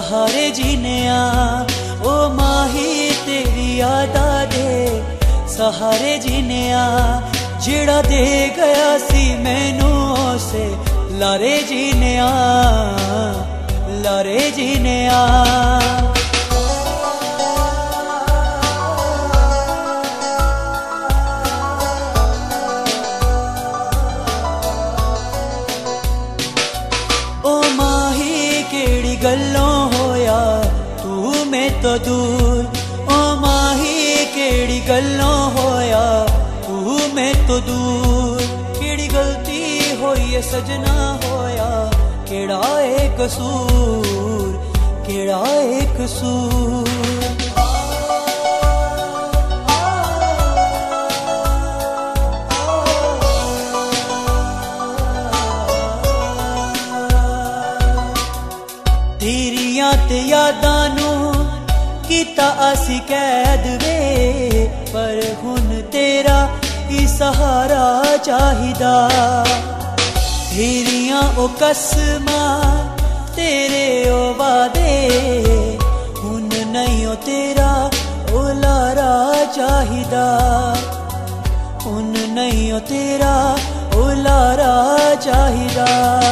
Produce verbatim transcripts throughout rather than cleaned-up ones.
सहारे जीने आ ओ माही तेरी यादा दे सहारे जीने आ जेड़ा दे गया सी मैनू उसे लारे जीने आ लारे जीने आ गल्लों होया तू मैं तो दूर ओ माही केड़ी गल्लों होया तू मैं तो दूर केड़ी गलती होई है सजना होया केड़ा ए कसूर केड़ा ए कसूर तेरियां ते यादां नू कीता असी कैद वे पर हुन तेरा ही सहारा चाहिदा तेरियां ओ कसमां तेरे ओ वादे हुन नहीं ओ तेरा ओ लारा चाहिदा हुन नहीं ओ तेरा ओ लारा चाहिदा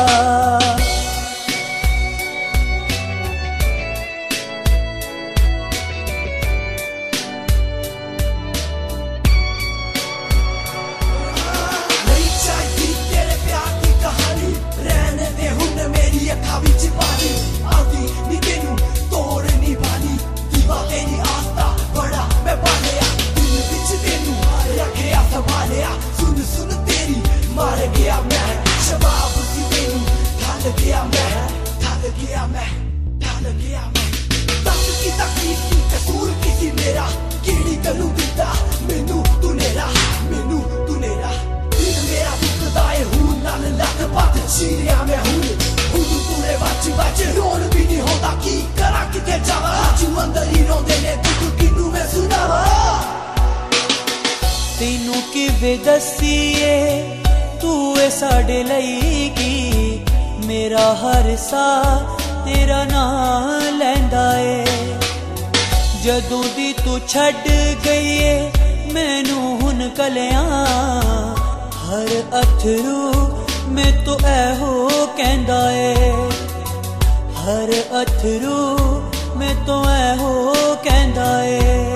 तेनू किवें दसीए तू ए साडे लई की मेरा हर सा तेरा नां लैंदा ए जदों दी तू छड्ड गई ए मैनू हुन कलियां हर अथरू मैं तो ऐहो कहंदा ए हर अथरू मैं तो ऐहो कहंदा ए